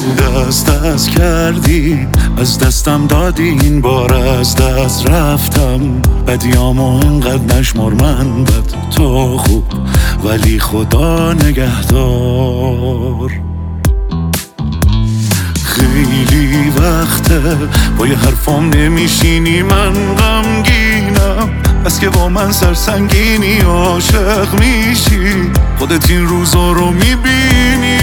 دست کردی، از دستم دادی، این بار از دست رفتم. بدیامو اینقدر نشمر، من بد تو خوب، ولی خدا نگهدار. خیلی وقته با یه حرفام نمیشینی، من غمگینم، بس که با من سرسنگینی، عاشق میشی، خودت این روزا رو میبینی.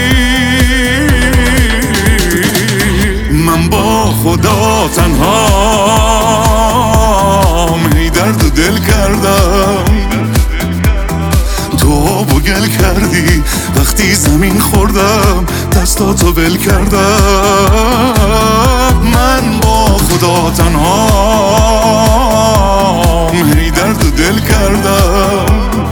من با خدا تنهام، هی درد و دل کردم، تو گل کردی وقتی زمین خوردم، دستاتو ول کردم. من با خدا تنهام، هی درد و دل کردم،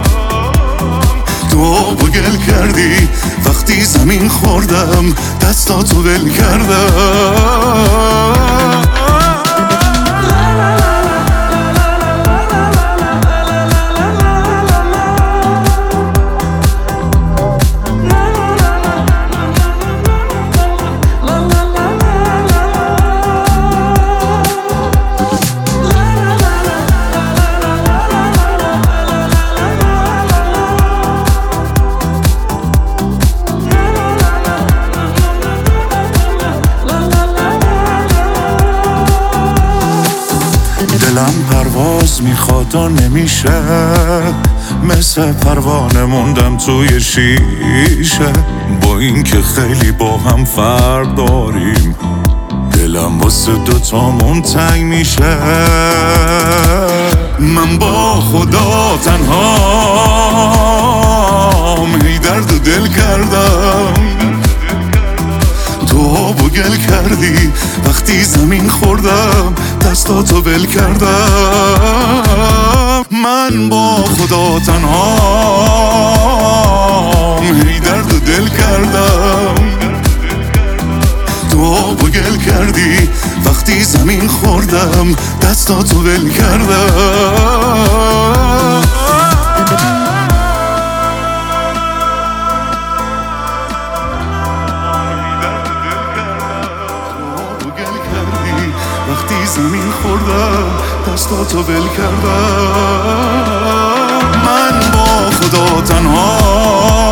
تو گل کردی وقتی زمین خوردم، دستاتو ول کردم. دلم پرواز میخواد و نمیشه، مثل پروانه موندم توی شیشه. با این که خیلی با هم فرق داریم، دلم واسه دوتامون تنگ میشه. من با خدا تنهام، هی درد و دل کردم، تو گل کردی وقتی زمین خوردم، دستاتو ول کردم. من با خدا تنهام، هی درد و دل کردم، تو گل کردی وقتی زمین خوردم، دستاتو ول کردم. وقتی زمین خوردم، دستاتو ول کردم. من با خدا تنها